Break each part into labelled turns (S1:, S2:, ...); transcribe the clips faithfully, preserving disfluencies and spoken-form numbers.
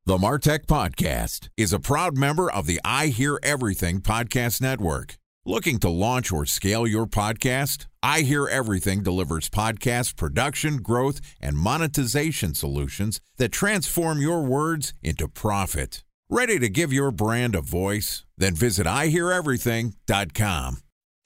S1: The MarTech Podcast is a proud member of the I Hear Everything Podcast Network. Looking to launch or scale your podcast? I Hear Everything delivers podcast production, growth, and monetization solutions that transform your words into profit. Ready to give your brand a voice? Then visit I hear everything dot com.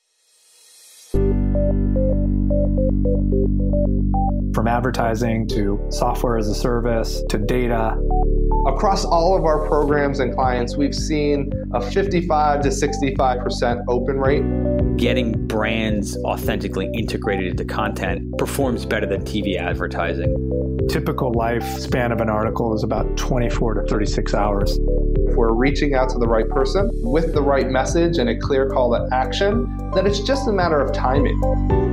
S2: From advertising to software as a service to data.
S3: Across all of our programs and clients, we've seen a fifty-five to sixty-five percent open rate.
S4: Getting brands authentically integrated into content performs better than T V advertising.
S2: Typical lifespan of an article is about twenty-four to thirty-six hours.
S3: If we're reaching out to the right person with the right message and a clear call to action, then it's just a matter of timing.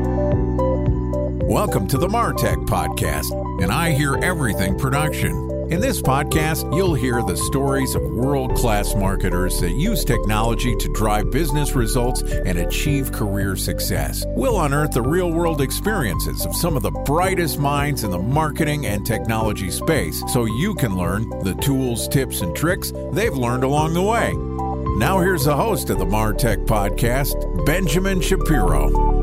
S1: Welcome to the MarTech Podcast, an I Hear Everything production. In this podcast, you'll hear the stories of world-class marketers that use technology to drive business results and achieve career success. We'll unearth the real-world experiences of some of the brightest minds in the marketing and technology space so you can learn the tools, tips, and tricks they've learned along the way. Now here's the host of the MarTech Podcast, Benjamin Shapiro.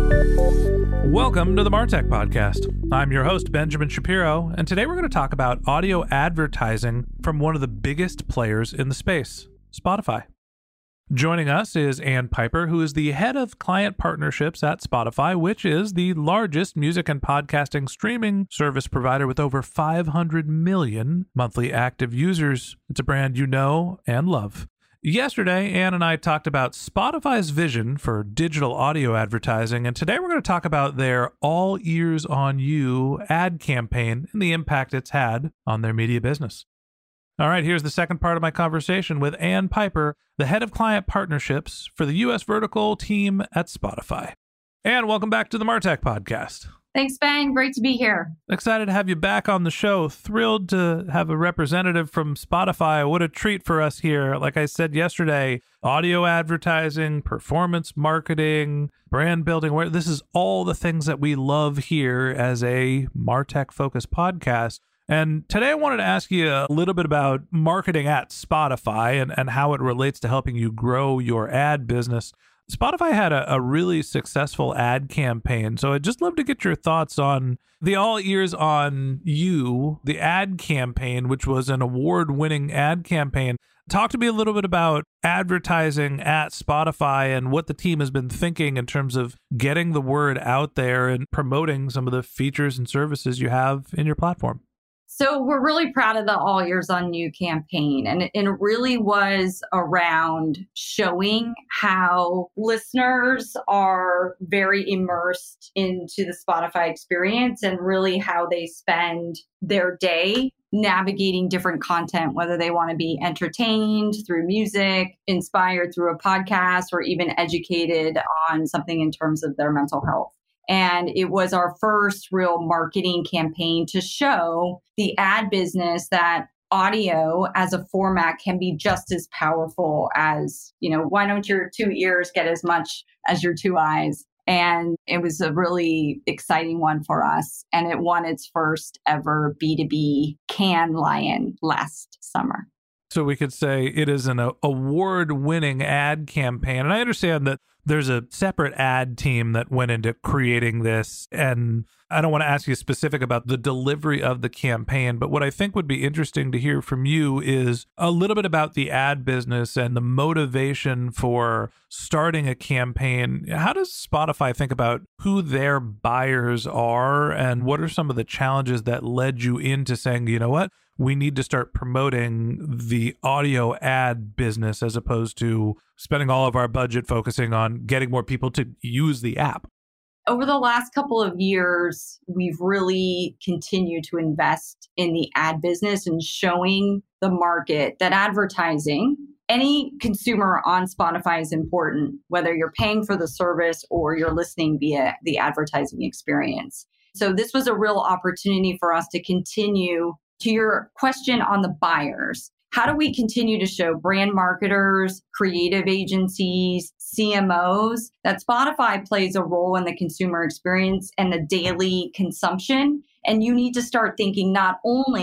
S5: Welcome to the MarTech Podcast. I'm your host, Benjamin Shapiro, and today we're going to talk about audio advertising from one of the biggest players in the space, Spotify. Joining us is Ann Piper, who is the head of client partnerships at Spotify, which is the largest music and podcasting streaming service provider with over five hundred million monthly active users. It's a brand you know and love. Yesterday, Ann and I talked about Spotify's vision for digital audio advertising, and today we're going to talk about their All Ears on You ad campaign and the impact it's had on their media business. All right, here's the second part of my conversation with Ann Piper, the head of client partnerships for the U S vertical team at Spotify. Ann, welcome back to the MarTech Podcast.
S6: Thanks, Ben. Great to be here.
S5: Excited to have you back on the show. Thrilled to have a representative from Spotify. What a treat for us here. Like I said yesterday, audio advertising, performance marketing, brand building. Where this is all the things that we love here as a MarTech-focused podcast. And today I wanted to ask you a little bit about marketing at Spotify and, and how it relates to helping you grow your ad business. Spotify had a, a really successful ad campaign, so I'd just love to get your thoughts on the All Ears on You, the ad campaign, which was an award-winning ad campaign. Talk to me a little bit about advertising at Spotify and what the team has been thinking in terms of getting the word out there and promoting some of the features and services you have in your platform.
S6: So we're really proud of the All Ears on You campaign. And it, and it really was around showing how listeners are very immersed into the Spotify experience and really how they spend their day navigating different content, whether they want to be entertained through music, inspired through a podcast, or even educated on something in terms of their mental health. And it was our first real marketing campaign to show the ad business that audio as a format can be just as powerful as, you know, why don't your two ears get as much as your two eyes? And it was a really exciting one for us. And it won its first ever B two B Cannes Lion last summer.
S5: So we could say it is an award-winning ad campaign. And I understand that there's a separate ad team that went into creating this. And I don't want to ask you specific about the delivery of the campaign, but what I think would be interesting to hear from you is a little bit about the ad business and the motivation for starting a campaign. How does Spotify think about who their buyers are, and what are some of the challenges that led you into saying, you know what, we need to start promoting the audio ad business as opposed to spending all of our budget focusing on getting more people to use the app?
S6: Over the last couple of years, we've really continued to invest in the ad business and showing the market that advertising, any consumer on Spotify is important, whether you're paying for the service or you're listening via the advertising experience. So this was a real opportunity for us to continue. To your question on the buyers, how do we continue to show brand marketers, creative agencies, C M Os that Spotify plays a role in the consumer experience and the daily consumption? And you need to start thinking not only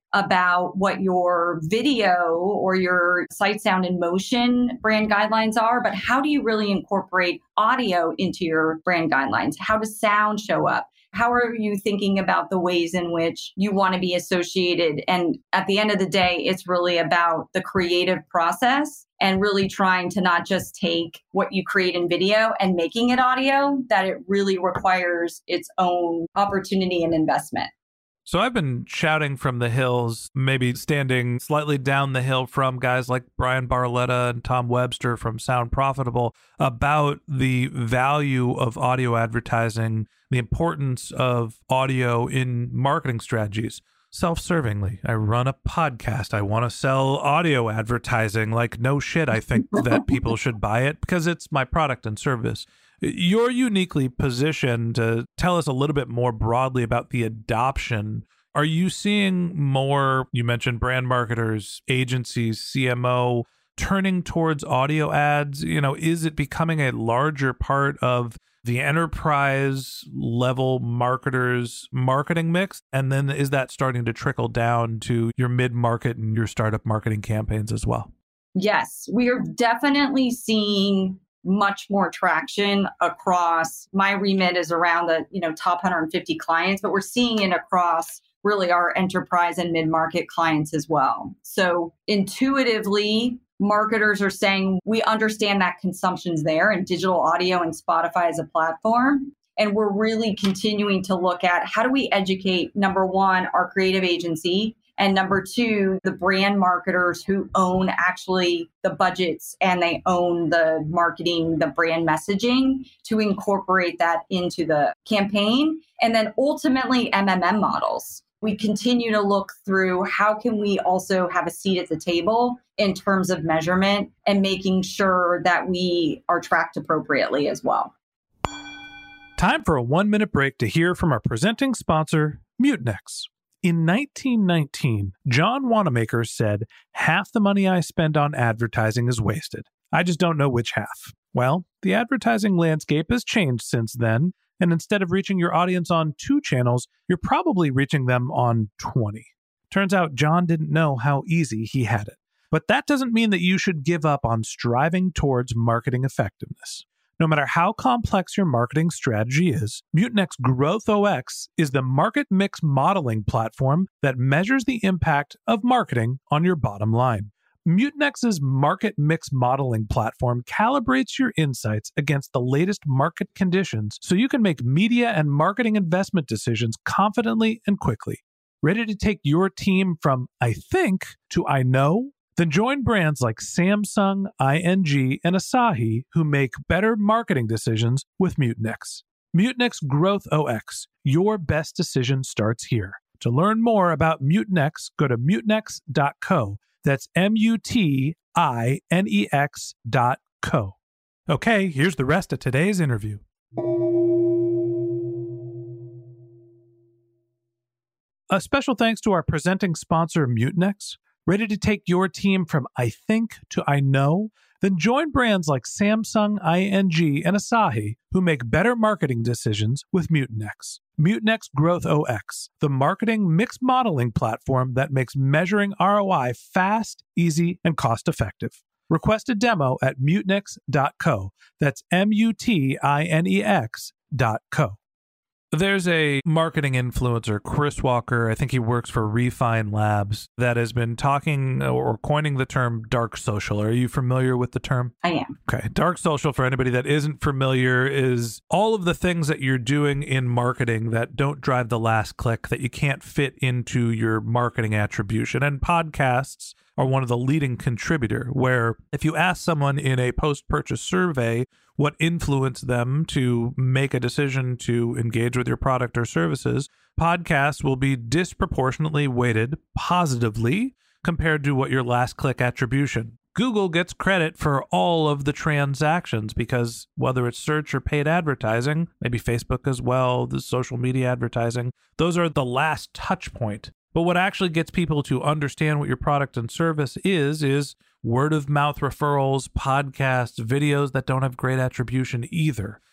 S6: about what your video or your sight, sound, and motion brand guidelines are, but how do you really incorporate audio into your brand guidelines? How does sound show up? How are you thinking about the ways in which you want to be associated? And at the end of the day, it's really about the creative process and really trying to not just take what you create in video and making it audio, that it really requires its own opportunity and investment.
S5: So I've been shouting from the hills, maybe standing slightly down the hill from guys like Brian Barletta and Tom Webster from Sound Profitable about the value of audio advertising, the importance of audio in marketing strategies. Self-servingly, I run a podcast. I want to sell audio advertising. Like, no shit, I think that people should buy it because it's my product and service. You're uniquely positioned to tell us a little bit more broadly about the adoption. Are you seeing more, you mentioned brand marketers, agencies, C M O, turning towards audio ads? You know, is it becoming a larger part of the enterprise level marketers marketing mix? And then is that starting to trickle down to your mid-market and your startup marketing campaigns as well?
S6: Yes, we are definitely seeing much more traction across. My remit is around the, you know, top one hundred fifty clients, but we're seeing it across really our enterprise and mid-market clients as well. So intuitively, marketers are saying, we understand that consumption's there and digital audio and Spotify as a platform. And we're really continuing to look at how do we educate, number one, our creative agency, and number two, the brand marketers who own actually the budgets and they own the marketing, the brand messaging, to incorporate that into the campaign. And then ultimately M M M models. We continue to look through how can we also have a seat at the table in terms of measurement and making sure that we are tracked appropriately as well.
S5: Time for a one-minute break to hear from our presenting sponsor, Mutinex. In nineteen nineteen, John Wanamaker said, "Half the money I spend on advertising is wasted. I just don't know which half." Well, the advertising landscape has changed since then, and instead of reaching your audience on two channels, you're probably reaching them on twenty. Turns out John didn't know how easy he had it. But that doesn't mean that you should give up on striving towards marketing effectiveness. No matter how complex your marketing strategy is, Mutinex GrowthOS is the market mix modeling platform that measures the impact of marketing on your bottom line. Mutinex's market mix modeling platform calibrates your insights against the latest market conditions so you can make media and marketing investment decisions confidently and quickly. Ready to take your team from I think to I know? Then join brands like Samsung, I N G, and Asahi who make better marketing decisions with Mutinex. Mutinex GrowthOS. Your best decision starts here. To learn more about Mutinex, go to mutinex dot co. That's M U T I N E X dot co. Okay, here's the rest of today's interview. A special thanks to our presenting sponsor, Mutinex. Ready to take your team from I think to I know? Then join brands like Samsung, I N G, and Asahi who make better marketing decisions with Mutinex. Mutinex GrowthOS, the marketing mix modeling platform that makes measuring R O I fast, easy, and cost-effective. Request a demo at mutinex dot co. That's M U T I N E X dot co. There's a marketing influencer, Chris Walker, I think he works for Refine Labs, that has been talking or coining the term dark social. Are you familiar with the term?
S6: I am.
S5: Okay. Dark social, for anybody that isn't familiar, is all of the things that you're doing in marketing that don't drive the last click, that you can't fit into your marketing attribution. And podcasts are one of the leading contributor, where if you ask someone in a post-purchase survey what influenced them to make a decision to engage with your product or services, podcasts will be disproportionately weighted positively compared to what your last click attribution. Google gets credit for all of the transactions because whether it's search or paid advertising, maybe Facebook as well, the social media advertising, those are the last touch point. But what actually gets people to understand what your product and service is, is word of mouth referrals, podcasts, videos that don't have great attribution either.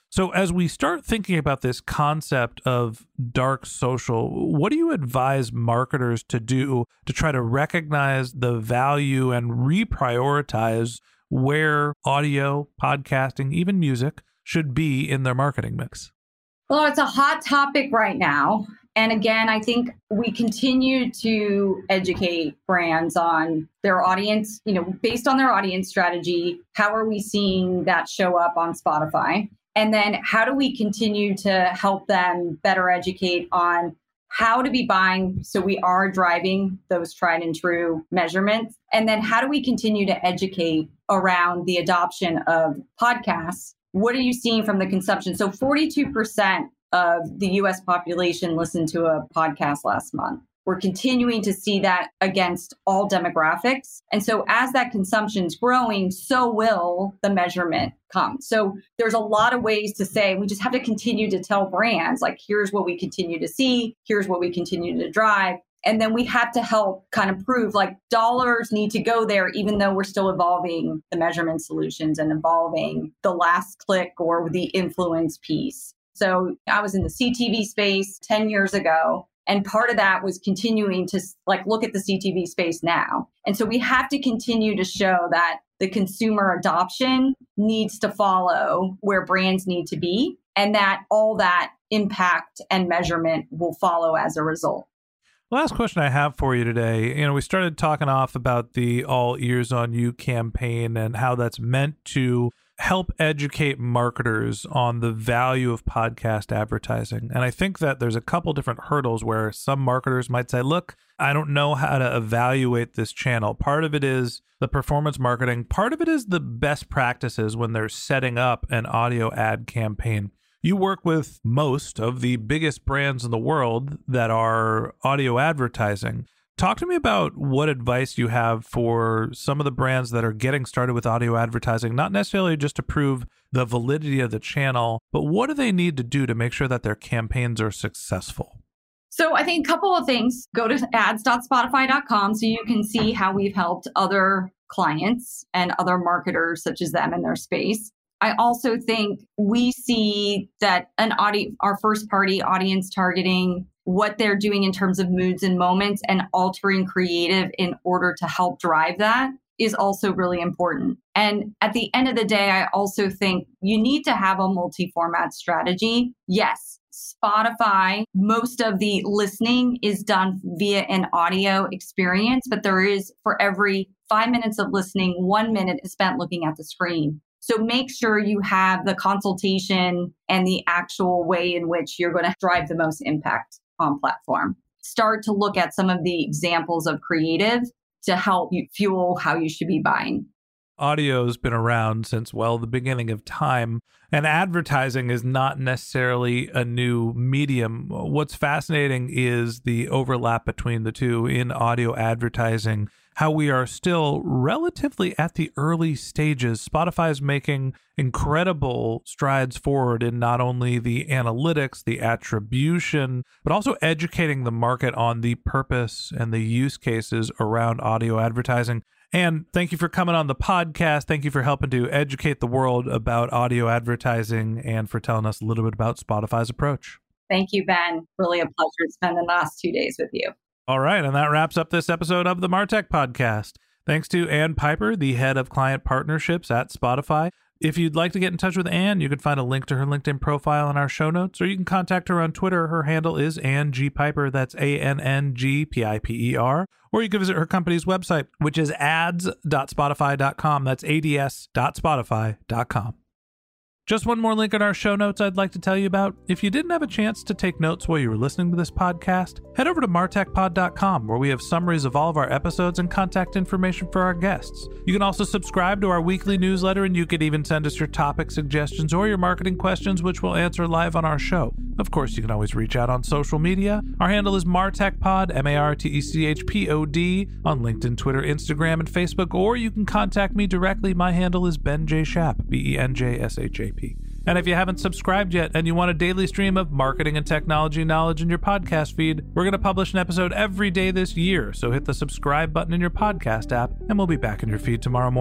S5: So as we start thinking about this concept of dark social, what do you advise marketers to do to try to recognize the value and reprioritize where audio, podcasting, even music should be in their marketing mix?
S6: Well, it's a hot topic right now. And again, I think we continue to educate brands on their audience, you know, based on their audience strategy. How are we seeing that show up on Spotify? And then how do we continue to help them better educate on how to be buying so we are driving those tried and true measurements? And then how do we continue to educate around the adoption of podcasts? What are you seeing from the consumption? So forty-two percent of the U S population listened to a podcast last month. We're continuing to see that against all demographics. And so as that consumption's growing, so will the measurement come. So there's a lot of ways to say, we just have to continue to tell brands, like, here's what we continue to see, here's what we continue to drive. And then we have to help kind of prove, like, dollars need to go there, even though we're still evolving the measurement solutions and evolving the last click or the influence piece. So I was in the C T V space ten years ago. And part of that was continuing to like look at the C T V space now. And so we have to continue to show that the consumer adoption needs to follow where brands need to be, and that all that impact and measurement will follow as a result.
S5: Last question I have for you today. You know, we started talking off about the All Ears on You campaign and how that's meant to help educate marketers on the value of podcast advertising. And I think that there's a couple different hurdles where some marketers might say, look, I don't know how to evaluate this channel. Part of it is the performance marketing. Part of it is the best practices when they're setting up an audio ad campaign. You work with most of the biggest brands in the world that are audio advertising. Talk to me about what advice you have for some of the brands that are getting started with audio advertising, not necessarily just to prove the validity of the channel, but what do they need to do to make sure that their campaigns are successful?
S6: So I think a couple of things. Go to ads dot spotify dot com so you can see how we've helped other clients and other marketers such as them in their space. I also think we see that an audio, our first party audience targeting, what they're doing in terms of moods and moments and altering creative in order to help drive that is also really important. And at the end of the day, I also think you need to have a multi-format strategy. Yes, Spotify, most of the listening is done via an audio experience, but there is, for every five minutes of listening, one minute is spent looking at the screen. So make sure you have the consultation and the actual way in which you're going to drive the most impact on platform. Start to look at some of the examples of creative to help you fuel how you should be buying.
S5: Audio's been around since, well, the beginning of time, and advertising is not necessarily a new medium. What's fascinating is the overlap between the two in audio advertising, how we are still relatively at the early stages. Spotify is making incredible strides forward in not only the analytics, the attribution, but also educating the market on the purpose and the use cases around audio advertising. And thank you for coming on the podcast. Thank you for helping to educate the world about audio advertising and for telling us a little bit about Spotify's approach.
S6: Thank you, Ben. Really a pleasure to spend the last two days with you.
S5: All right. And that wraps up this episode of the MarTech Podcast. Thanks to Ann Piper, the head of client partnerships at Spotify. If you'd like to get in touch with Ann, you can find a link to her LinkedIn profile in our show notes, or you can contact her on Twitter. Her handle is Ann G. Piper. That's A N N G P I P E R. Or you can visit her company's website, which is ads dot spotify dot com. That's A D S dot spotify dot com. Just one more link in our show notes I'd like to tell you about. If you didn't have a chance to take notes while you were listening to this podcast, head over to martech pod dot com, where we have summaries of all of our episodes and contact information for our guests. You can also subscribe to our weekly newsletter, and you could even send us your topic suggestions or your marketing questions, which we'll answer live on our show. Of course, you can always reach out on social media. Our handle is MarTechPod, M A R T E C H P O D, on LinkedIn, Twitter, Instagram, and Facebook, or you can contact me directly. My handle is Ben J. Shap, B E N J S H A P. And if you haven't subscribed yet and you want a daily stream of marketing and technology knowledge in your podcast feed, we're going to publish an episode every day this year. So hit the subscribe button in your podcast app, and we'll be back in your feed tomorrow morning.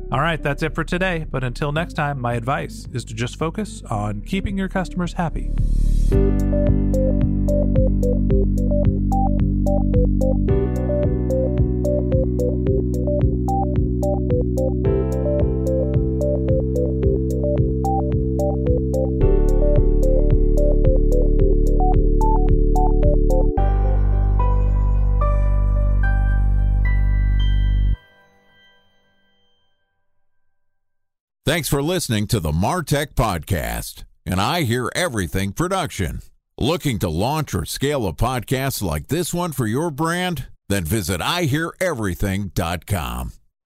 S5: All right, that's it for today. But until next time, my advice is to just focus on keeping your customers happy.
S1: Thanks for listening to the Martech Podcast, an I Hear Everything production. Looking to launch or scale a podcast like this one for your brand? Then visit I hear everything dot com.